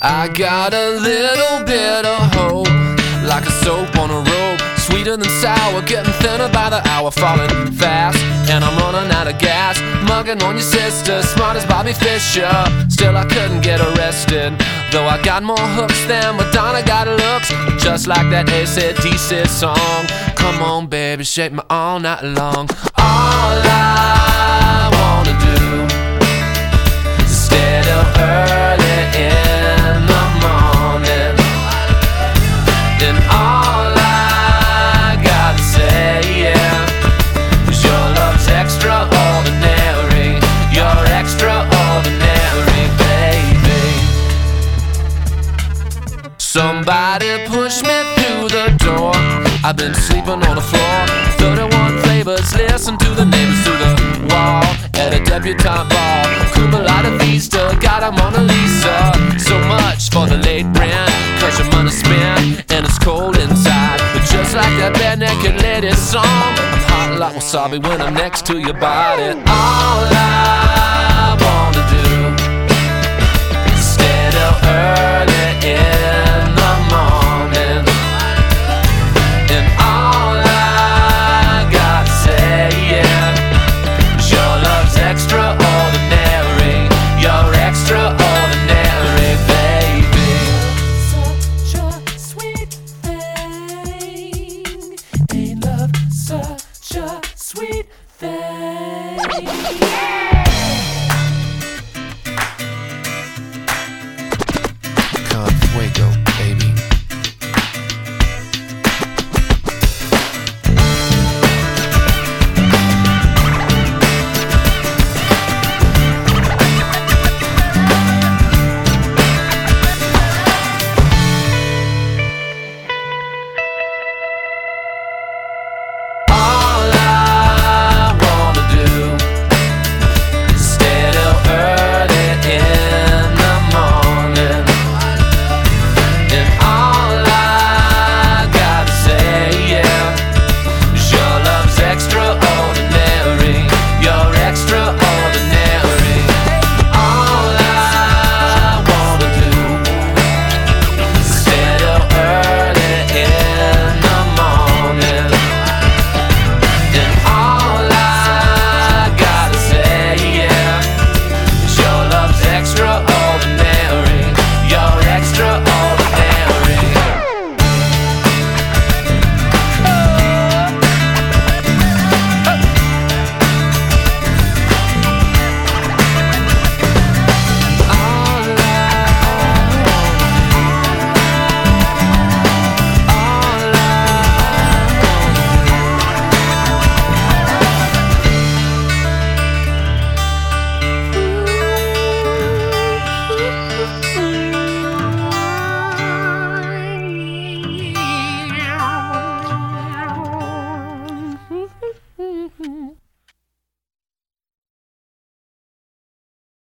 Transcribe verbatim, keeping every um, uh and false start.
I got a little bit of hope, like a soap on a rope, sweeter than sour, getting thinner by the hour, falling fast, and I'm running out of gas. Mugging on your sister, smart as Bobby Fischer, still I couldn't get arrested, though I got more hooks than Madonna got looks, just like that A C D C song. Come on baby, shake me all night long. All I wanna do is stay till early in the morning, and all I gotta say, yeah, is your love's extraordinary. You're extraordinary, baby. Somebody push me through the door, I've been sleeping on the floor. Thirty-one flavors, listen to the neighbors through the wall. At a debutante ball, Cuba Light Vista, got a Mona Lisa. So much for the late rent, cause your money's spent and it's cold inside. But just like that bare naked lady's song, I'm hot like wasabi when I'm next to your body. All I